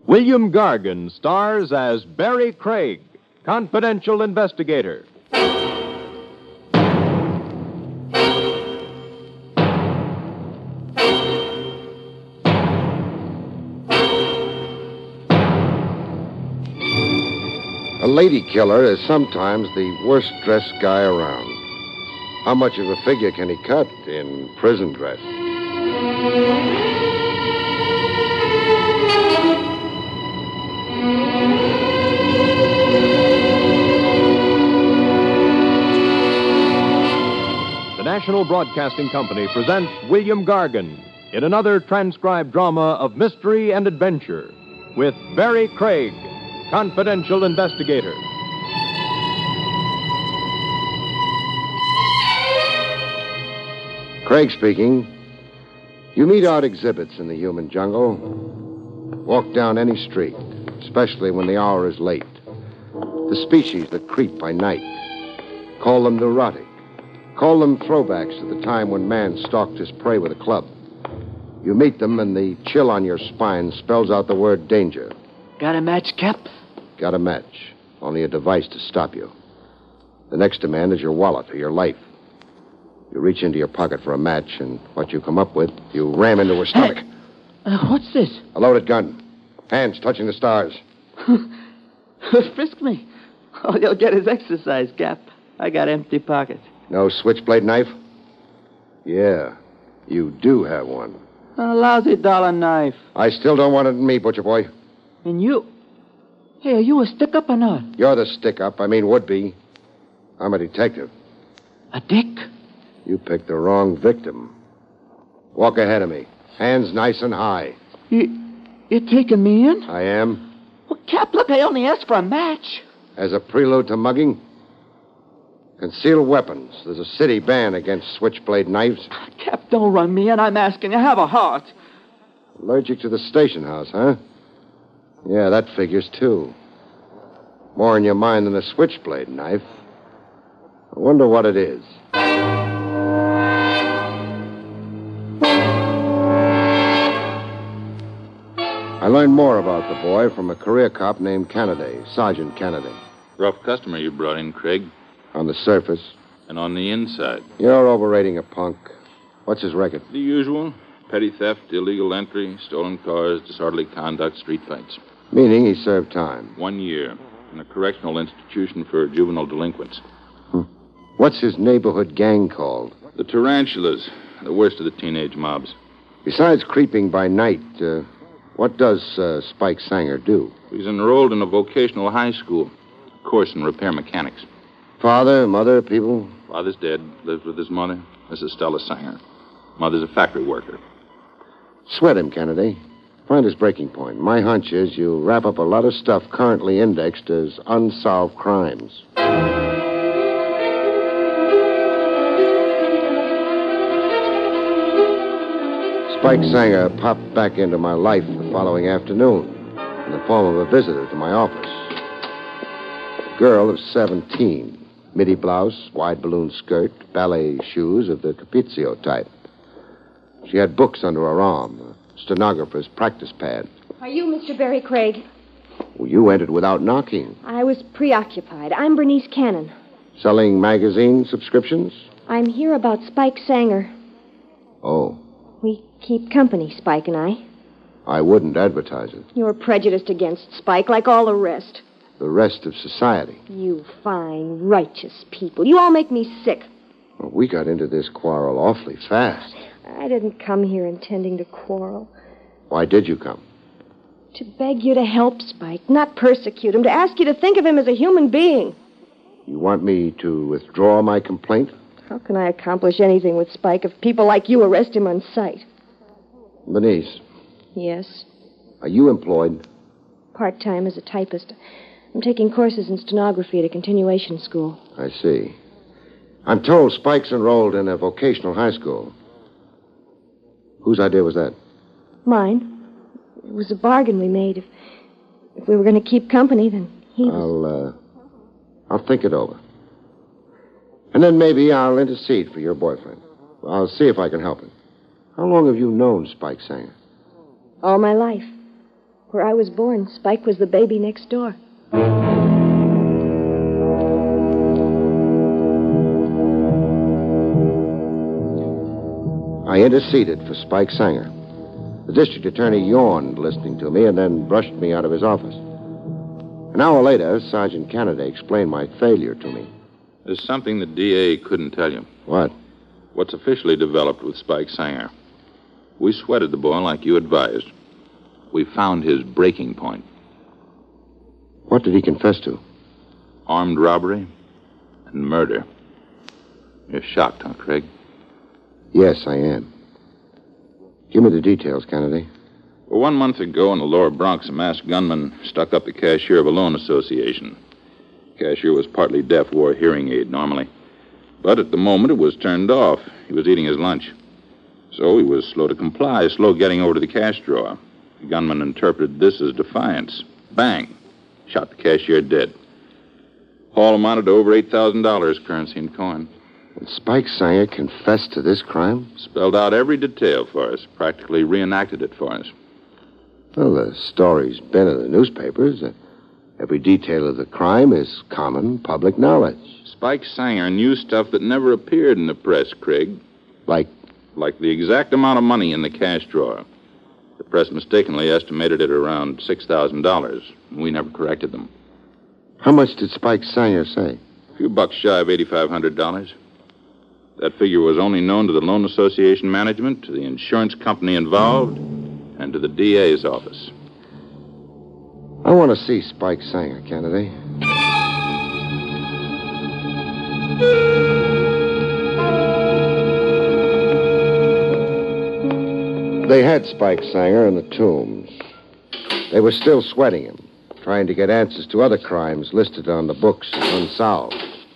William Gargan stars as Barry Craig, confidential investigator. A lady killer is sometimes the worst-dressed guy around. How much of a figure can he cut in prison dress? The National Broadcasting Company presents William Gargan in another transcribed drama of mystery and adventure with Barry Craig, confidential investigator. Craig speaking. You meet odd exhibits in the human jungle. Walk down any street, especially when the hour is late. The species that creep by night. Call them neurotic. Call them throwbacks to the time when man stalked his prey with a club. You meet them, and the chill on your spine spells out the word danger. Got a match, Cap? Got a match. Only a device to stop you. The next demand is your wallet or your life. You reach into your pocket for a match, and what you come up with, you ram into her stomach. What's this? A loaded gun. Hands touching the stars. Frisk me. All you'll get is exercise, Cap. I got empty pockets. No switchblade knife? Yeah, you do have one. A lousy dollar knife. I still don't want it in me, butcher boy. And you... Hey, are you a stick-up or not? You're the stick-up. I mean, would-be. I'm a detective. A dick? You picked the wrong victim. Walk ahead of me. Hands nice and high. You're taking me in? I am. Well, Cap, look, I only asked for a match. As a prelude to mugging? Concealed weapons. There's a city ban against switchblade knives. Cap, don't run me in. I'm asking you. Have a heart. Allergic to the station house, huh? Yeah, that figures, too. More in your mind than a switchblade knife. I wonder what it is. I learned more about the boy from a career cop named Kennedy, Sergeant Kennedy. Rough customer you brought in, Craig. On the surface. And on the inside? You're overrating a punk. What's his record? The usual. Petty theft, illegal entry, stolen cars, disorderly conduct, street fights. Meaning he served time. 1 year in a correctional institution for juvenile delinquents. What's his neighborhood gang called? The Tarantulas, the worst of the teenage mobs. Besides creeping by night, what does Spike Sanger do? He's enrolled in a vocational high school, a course in repair mechanics. Father, mother, people? Father's dead, lives with his mother, Mrs. Stella Sanger. Mother's a factory worker. Sweat him, Kennedy. Find his breaking point. My hunch is you wrap up a lot of stuff currently indexed as unsolved crimes. Spike Sanger popped back into my life the following afternoon in the form of a visitor to my office. A girl of 17, midi blouse, wide balloon skirt, ballet shoes of the Capizio type. She had books under her arm, a stenographer's practice pad. Are you Mr. Barry Craig? Well, you entered without knocking. I was preoccupied. I'm Bernice Cannon. Selling magazine subscriptions? I'm here about Spike Sanger. Oh. We keep company, Spike and I. I wouldn't advertise it. You're prejudiced against Spike, like all the rest. The rest of society. You fine, righteous people. You all make me sick. Well, we got into this quarrel awfully fast. I didn't come here intending to quarrel. Why did you come? To beg you to help Spike, not persecute him, to ask you to think of him as a human being. You want me to withdraw my complaint? How can I accomplish anything with Spike if people like you arrest him on sight? Bernice. Yes? Are you employed? Part-time as a typist. I'm taking courses in stenography at a continuation school. I see. I'm told Spike's enrolled in a vocational high school. Whose idea was that? Mine. It was a bargain we made. If we were going to keep company, then he was... I'll think it over. And then maybe I'll intercede for your boyfriend. I'll see if I can help him. How long have you known Spike Sanger? All my life. Where I was born, Spike was the baby next door. I interceded for Spike Sanger. The district attorney yawned listening to me and then brushed me out of his office. An hour later, Sergeant Kennedy explained my failure to me. There's something the DA couldn't tell you. What? What's officially developed with Spike Sanger. We sweated the boy like you advised. We found his breaking point. What did he confess to? Armed robbery and murder. You're shocked, huh, Craig? Yes, I am. Give me the details, Kennedy. Well, 1 month ago in the lower Bronx, a masked gunman stuck up the cashier of a loan association. The cashier was partly deaf, wore a hearing aid normally. But at the moment, it was turned off. He was eating his lunch. So he was slow to comply, slow getting over to the cash drawer. The gunman interpreted this as defiance. Bang! Shot the cashier dead. Haul amounted to over $8,000, currency and coin. And Spike Sanger confessed to this crime? Spelled out every detail for us, practically reenacted it for us. Well, the story's been in the newspapers. Every detail of the crime is common public knowledge. Spike Sanger knew stuff that never appeared in the press, Craig. Like? Like the exact amount of money in the cash drawer. The press mistakenly estimated it around $6,000. We never corrected them. How much did Spike Sanger say? A few bucks shy of $8,500. That figure was only known to the loan association management, to the insurance company involved, and to the DA's office. I want to see Spike Sanger, Kennedy. They had Spike Sanger in the Tombs. They were still sweating him, trying to get answers to other crimes listed on the books as unsolved.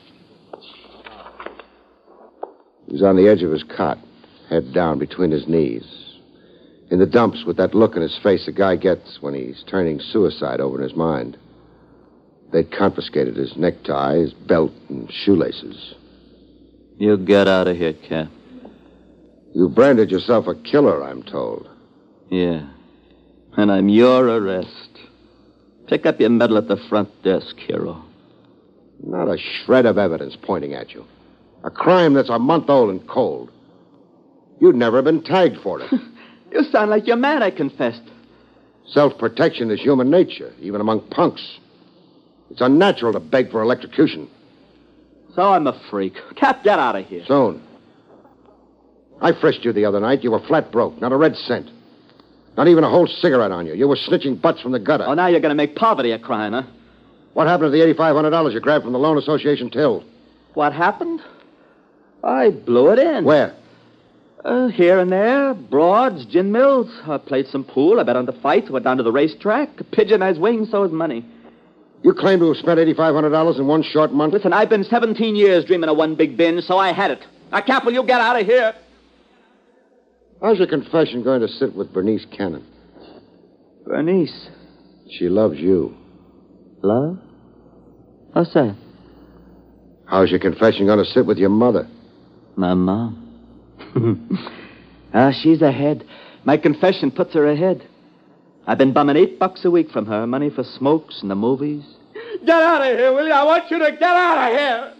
He was on the edge of his cot, head down between his knees. In the dumps with that look in his face a guy gets when he's turning suicide over in his mind. They'd confiscated his necktie, his belt, and shoelaces. You get out of here, Cap. You branded yourself a killer, I'm told. Yeah. And I'm your arrest. Pick up your medal at the front desk, hero. Not a shred of evidence pointing at you. A crime that's a month old and cold. You'd never been tagged for it. You sound like you're mad I confessed. Self-protection is human nature, even among punks. It's unnatural to beg for electrocution. So I'm a freak. Cap, get out of here. Soon. I frisked you the other night. You were flat broke, not a red cent. Not even a whole cigarette on you. You were snitching butts from the gutter. Oh, now you're going to make poverty a crime, huh? What happened to the $8,500 you grabbed from the loan association till? What happened? I blew it in. Where? Here and there. Broads, gin mills. I played some pool. I bet on the fights. Went down to the racetrack. A pigeon has wings, so is money. You claim to have spent $8,500 in one short month? Listen, I've been 17 years dreaming of one big binge, so I had it. Now, Cap, will you get out of here? How's your confession going to sit with Bernice Cannon? Bernice. She loves you. Love? What's that? How's your confession going to sit with your mother? My mom. She's ahead. My confession puts her ahead. I've been bumming $8 a week from her, money for smokes and the movies. Get out of here, will you? I want you to get out of here.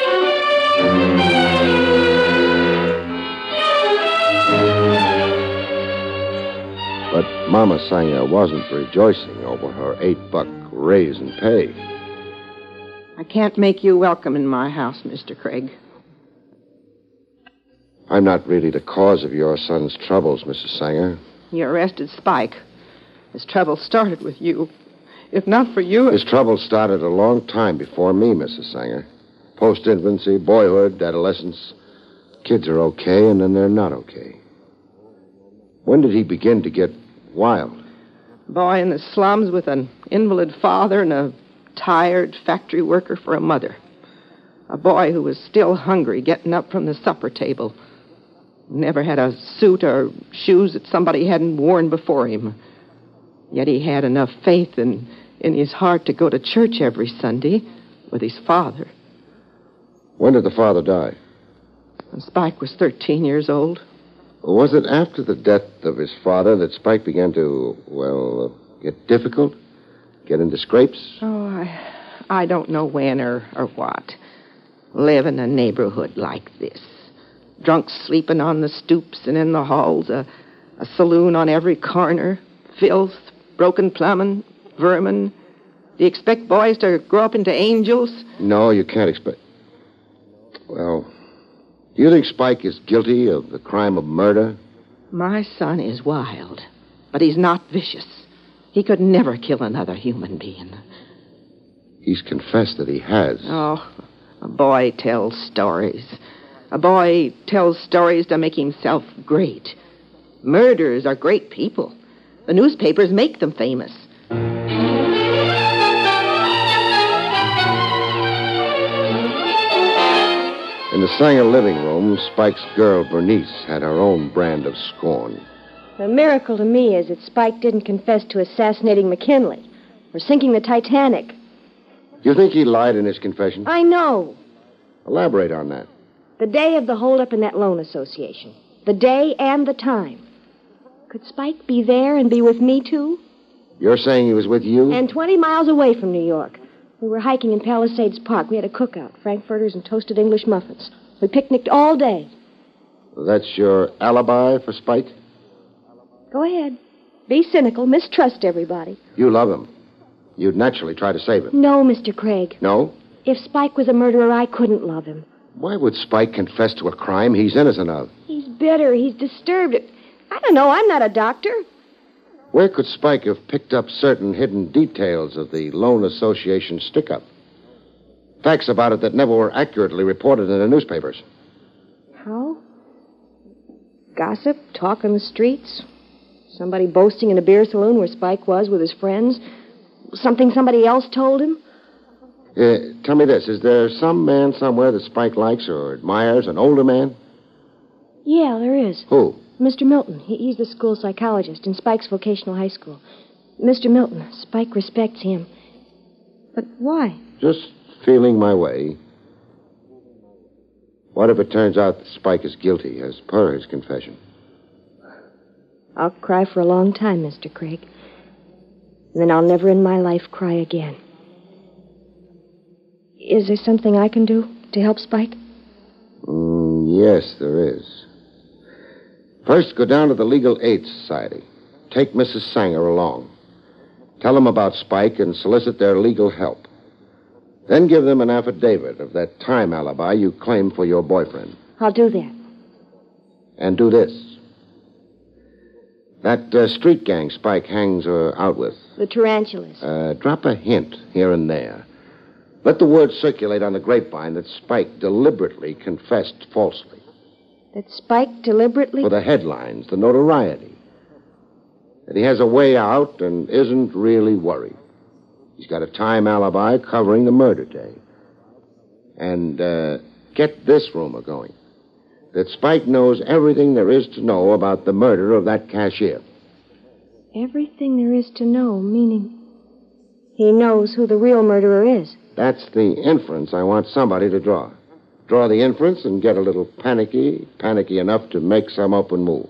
But Mama Sanger wasn't rejoicing over her $8 raise in pay. I can't make you welcome in my house, Mr. Craig. I'm not really the cause of your son's troubles, Mrs. Sanger. You arrested Spike. His trouble started with you. If not for you... His trouble started a long time before me, Mrs. Sanger. Post-infancy, boyhood, adolescence. Kids are okay, and then they're not okay. When did he begin to get wild? Boy in the slums with an invalid father and a tired factory worker for a mother. A boy who was still hungry, getting up from the supper table. Never had a suit or shoes that somebody hadn't worn before him. Yet he had enough faith in his heart to go to church every Sunday with his father. When did the father die? When Spike was 13 years old. Was it after the death of his father that Spike began to, Get difficult? Get into scrapes? Oh, I don't know when or what. Live in a neighborhood like this. Drunks sleeping on the stoops and in the halls, a saloon on every corner, filth, broken plumbing, vermin. Do you expect boys to grow up into angels? No, you can't expect... Well, do you think Spike is guilty of the crime of murder? My son is wild, but he's not vicious. He could never kill another human being. He's confessed that he has. Oh, a boy tells stories. A boy tells stories to make himself great. Murderers are great people. The newspapers make them famous. In the Sanger living room, Spike's girl, Bernice, had her own brand of scorn. The miracle to me is that Spike didn't confess to assassinating McKinley or sinking the Titanic. You think he lied in his confession? I know. Elaborate on that. The day of the holdup in that loan association. The day and the time. Could Spike be there and be with me, too? You're saying he was with you? And 20 miles away from New York. We were hiking in Palisades Park. We had a cookout, frankfurters and toasted English muffins. We picnicked all day. That's your alibi for Spike? Go ahead. Be cynical. Mistrust everybody. You love him. You'd naturally try to save him. No, Mr. Craig. No? If Spike was a murderer, I couldn't love him. Why would Spike confess to a crime he's innocent of? He's bitter. He's disturbed. I don't know. I'm not a doctor. Where could Spike have picked up certain hidden details of the Loan Association stick-up? Facts about it that never were accurately reported in the newspapers. How? Gossip? Talk on the streets? Somebody boasting in a beer saloon where Spike was with his friends? Something somebody else told him? Tell me this. Is there some man somewhere that Spike likes or admires, an older man? Yeah, there is. Who? Mr. Milton. He's the school psychologist in Spike's vocational high school. Mr. Milton. Spike respects him. But why? Just feeling my way. What if it turns out that Spike is guilty, as per his confession? I'll cry for a long time, Mr. Craig. And then I'll never in my life cry again. Is there something I can do to help Spike? Yes, there is. First, go down to the Legal Aid Society. Take Mrs. Sanger along. Tell them about Spike and solicit their legal help. Then give them an affidavit of that time alibi you claimed for your boyfriend. I'll do that. And do this. That street gang Spike hangs out with. The tarantulas. Drop a hint here and there. Let the word circulate on the grapevine that Spike deliberately confessed falsely. That Spike deliberately... For the headlines, the notoriety. That he has a way out and isn't really worried. He's got a time alibi covering the murder day. And get this rumor going. That Spike knows everything there is to know about the murder of that cashier. Everything there is to know, meaning he knows who the real murderer is. That's the inference I want somebody to draw. Draw the inference and get a little panicky enough to make some open move.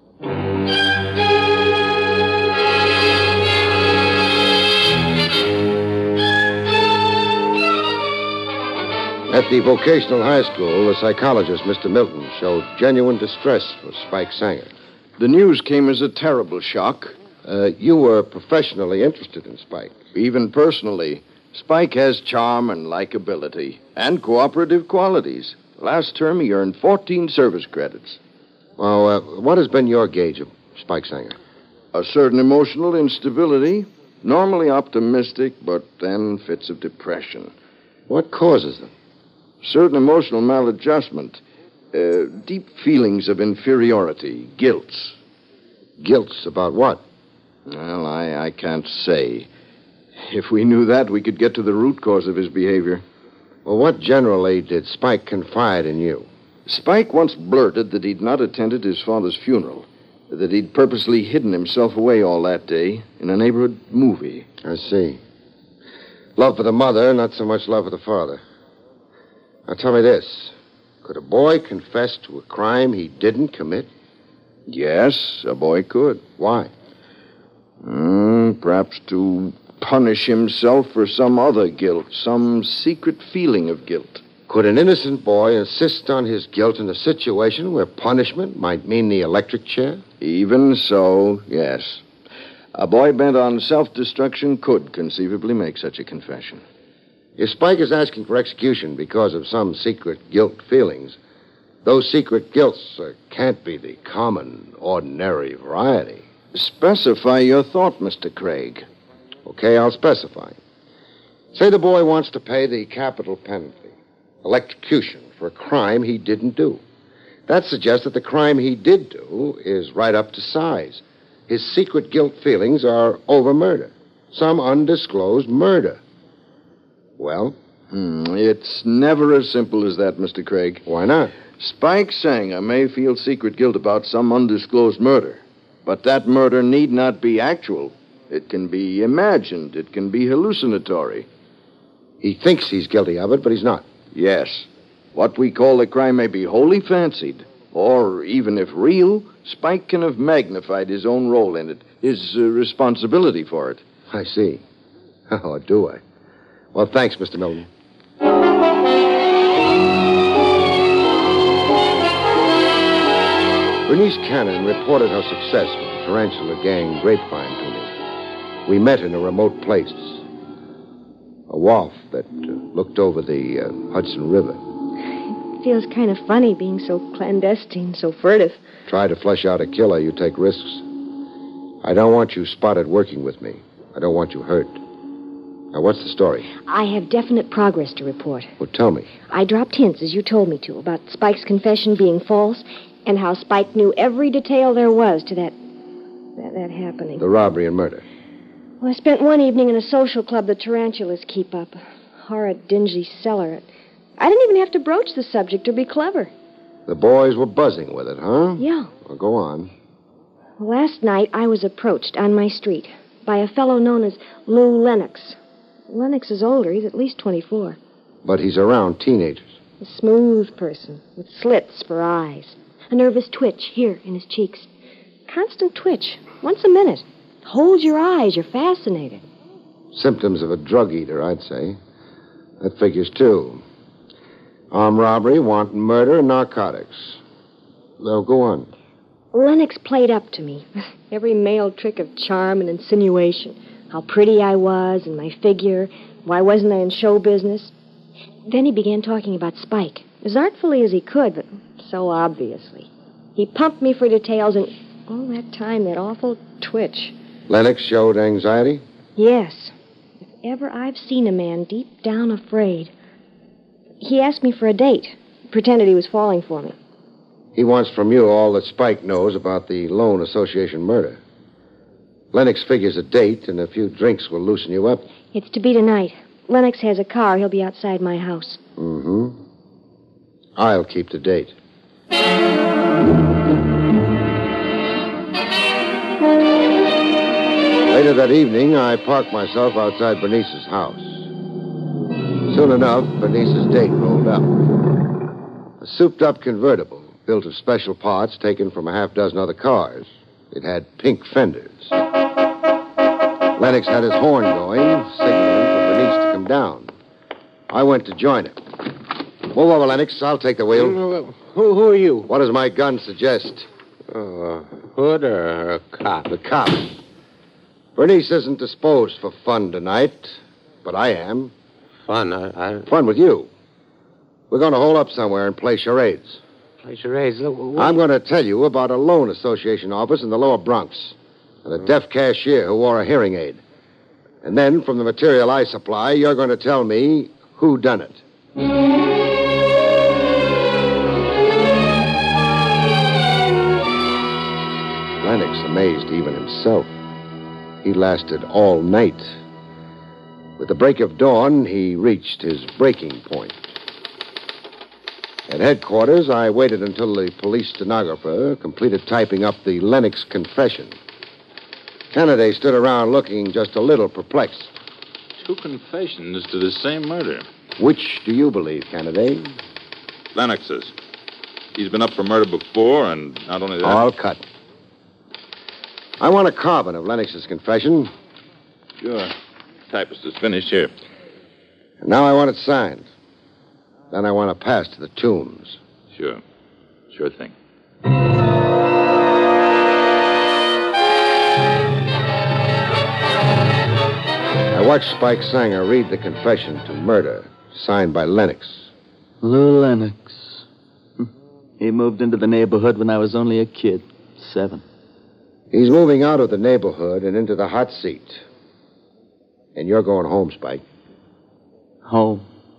At the vocational high school, the psychologist, Mr. Milton, showed genuine distress for Spike Sanger. The news came as a terrible shock. You were professionally interested in Spike. Even personally. Spike has charm and likability and cooperative qualities. Last term, he earned 14 service credits. Well, what has been your gauge of Spike Sanger? A certain emotional instability, normally optimistic, but then fits of depression. What causes them? Certain emotional maladjustment, deep feelings of inferiority, guilts. Guilts about what? Well, I can't say. If we knew that, we could get to the root cause of his behavior. Well, what generally did Spike confide in you? Spike once blurted that he'd not attended his father's funeral, that he'd purposely hidden himself away all that day in a neighborhood movie. I see. Love for the mother, not so much love for the father. Now, tell me this. Could a boy confess to a crime he didn't commit? Yes, a boy could. Why? Perhaps to punish himself for some other guilt, some secret feeling of guilt. Could an innocent boy insist on his guilt in a situation where punishment might mean the electric chair? Even so, yes. A boy bent on self-destruction could conceivably make such a confession. If Spike is asking for execution because of some secret guilt feelings, those secret guilts can't be the common, ordinary variety. Specify your thought, Mr. Craig. Okay, I'll specify. Say the boy wants to pay the capital penalty, electrocution, for a crime he didn't do. That suggests that the crime he did do is right up to size. His secret guilt feelings are over murder, some undisclosed murder. Well? It's never as simple as that, Mr. Craig. Why not? Spike Sanger may feel secret guilt about some undisclosed murder, but that murder need not be actual. It can be imagined. It can be hallucinatory. He thinks he's guilty of it, but he's not. Yes. What we call the crime may be wholly fancied, or even if real, Spike can have magnified his own role in it, his responsibility for it. I see. Oh, do I? Well, thanks, Mr. Milton. Bernice Cannon reported her success with the tarantula gang Grapevine to me. We met in a remote place, a wharf that looked over the Hudson River. It feels kind of funny being so clandestine, so furtive. Try to flesh out a killer, you take risks. I don't want you spotted working with me. I don't want you hurt. Now, what's the story? I have definite progress to report. Well, tell me. I dropped hints, as you told me to, about Spike's confession being false and how Spike knew every detail there was to that happening. The robbery and murder. Well, I spent one evening in a social club the tarantulas keep up. A horrid, dingy cellar. I didn't even have to broach the subject or be clever. The boys were buzzing with it, huh? Yeah. Well, go on. Last night, I was approached on my street by a fellow known as Lou Lennox. Lennox is older. He's at least 24. But he's around teenagers. A smooth person with slits for eyes. A nervous twitch here in his cheeks. Constant twitch, once a minute. Holds your eyes. You're fascinated. Symptoms of a drug eater, I'd say. That figures, too. Armed robbery, wanton murder, and narcotics. Now, go on. Lennox played up to me. Every male trick of charm and insinuation. How pretty I was and my figure. Why wasn't I in show business? Then he began talking about Spike. As artfully as he could, but so obviously. He pumped me for details, and all that time, that awful twitch. Lennox showed anxiety? Yes. If ever I've seen a man deep down afraid. He asked me for a date. Pretended he was falling for me. He wants from you all that Spike knows about the Loan Association murder. Lennox figures a date and a few drinks will loosen you up. It's to be tonight. Lennox has a car. He'll be outside my house. Mm-hmm. I'll keep the date. Later that evening, I parked myself outside Bernice's house. Soon enough, Bernice's date rolled up. A souped-up convertible, built of special parts taken from a half-dozen other cars. It had pink fenders. Lennox had his horn going, signaling for Bernice to come down. I went to join him. Move over, Lennox. I'll take the wheel. Who are you? What does my gun suggest? A hood or a cop? The cop. Bernice isn't disposed for fun tonight, but I am. Fun? Fun with you. We're going to hole up somewhere and play charades. Play charades? I'm going to tell you about a loan association office in the lower Bronx and a deaf cashier who wore a hearing aid. And then, from the material I supply, you're going to tell me who done it. Lennox amazed even himself. He lasted all night. With the break of dawn, he reached his breaking point. At headquarters, I waited until the police stenographer completed typing up the Lennox confession. Kennedy stood around looking just a little perplexed. 2 confessions to the same murder. Which do you believe, Kennedy? Lennox's. He's been up for murder before, and not only that... All cut. I want a carbon of Lennox's confession. Sure. Typist is finished here. And now I want it signed. Then I want to pass to the Tombs. Sure. Sure thing. I watched Spike Sanger read the confession to murder, signed by Lennox. Lou Lennox. He moved into the neighborhood when I was only a kid, 7. He's moving out of the neighborhood and into the hot seat. And you're going home, Spike. Home.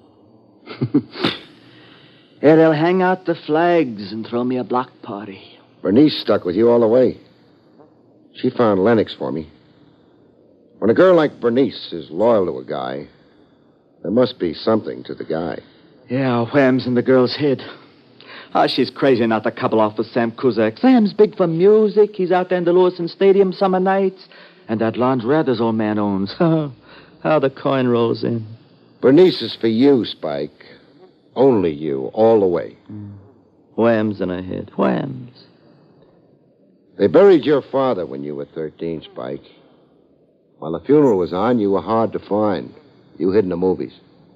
Yeah, they'll hang out the flags and throw me a block party. Bernice stuck with you all the way. She found Lennox for me. When a girl like Bernice is loyal to a guy, there must be something to the guy. Yeah, wham's in the girl's head. She's crazy not to couple off with Sam Kuzak. Sam's big for music. He's out there in the Lewiston Stadium summer nights. And that laundrette his old man owns. How the coin rolls in. Bernice is for you, Spike. Only you, all the way. Whams in her head. Whams. They buried your father when you were 13, Spike. While the funeral was on, you were hard to find. You hid in the movies.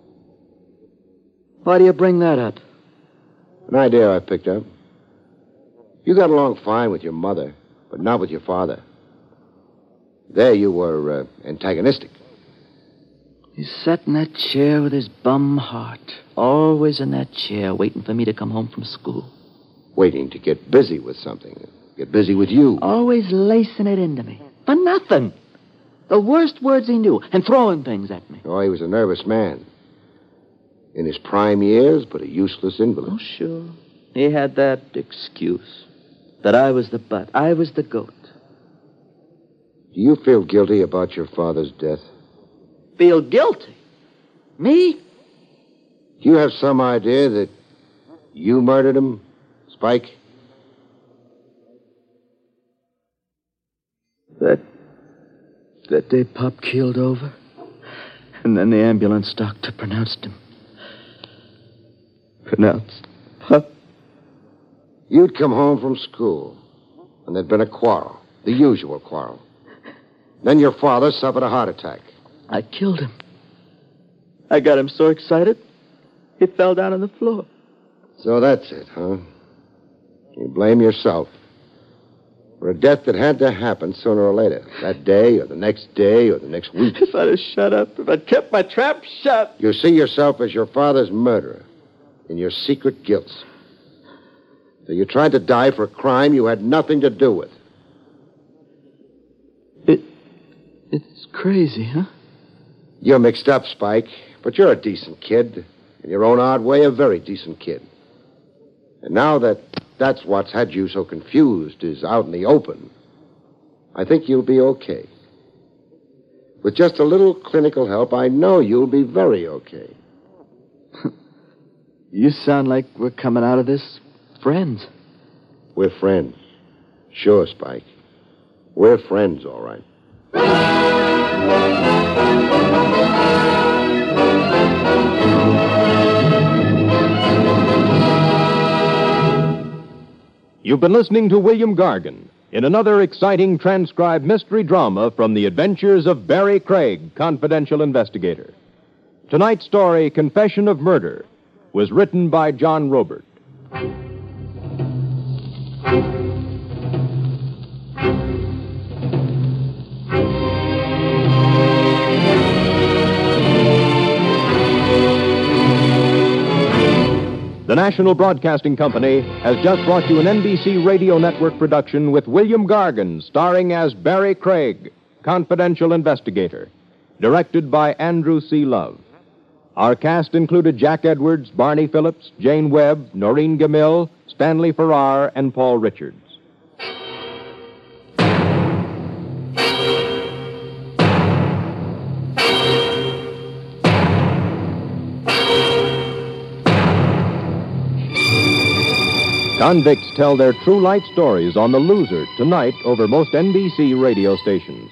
Why do you bring that up? An idea I picked up. You got along fine with your mother, but not with your father. There you were antagonistic. He sat in that chair with his bum heart. Always in that chair, waiting for me to come home from school. Waiting to get busy with something. Get busy with you. Always lacing it into me. For nothing. The worst words he knew, and throwing things at me. Oh, he was a nervous man. In his prime years, but a useless invalid. Oh, sure. He had that excuse. That I was the butt. I was the goat. Do you feel guilty about your father's death? Feel guilty? Me? Do you have some idea that you murdered him, Spike? That day Pop keeled over. And then the ambulance doctor pronounced him. Pronounced Pop. You'd come home from school, and there'd been a quarrel. The usual quarrel. Then your father suffered a heart attack. I killed him. I got him so excited, he fell down on the floor. So that's it, huh? You blame yourself for a death that had to happen sooner or later. That day, or the next day, or the next week. If I'd have shut up, if I'd kept my trap shut. You see yourself as your father's murderer in your secret guilt. So you tried to die for a crime you had nothing to do with. It's crazy, huh? You're mixed up, Spike, but you're a decent kid. In your own odd way, a very decent kid. And now that's what's had you so confused is out in the open, I think you'll be okay. With just a little clinical help, I know you'll be very okay. You sound like we're coming out of this friends. We're friends. Sure, Spike. We're friends, all right. You've been listening to William Gargan in another exciting transcribed mystery drama from the adventures of Barry Craig, confidential investigator. Tonight's story, Confession of Murder, was written by John Robert. The National Broadcasting Company has just brought you an NBC Radio Network production with William Gargan, starring as Barry Craig, confidential investigator, directed by Andrew C. Love. Our cast included Jack Edwards, Barney Phillips, Jane Webb, Noreen Gamil, Stanley Farrar, and Paul Richards. Convicts tell their true light stories on The Loser tonight over most NBC radio stations.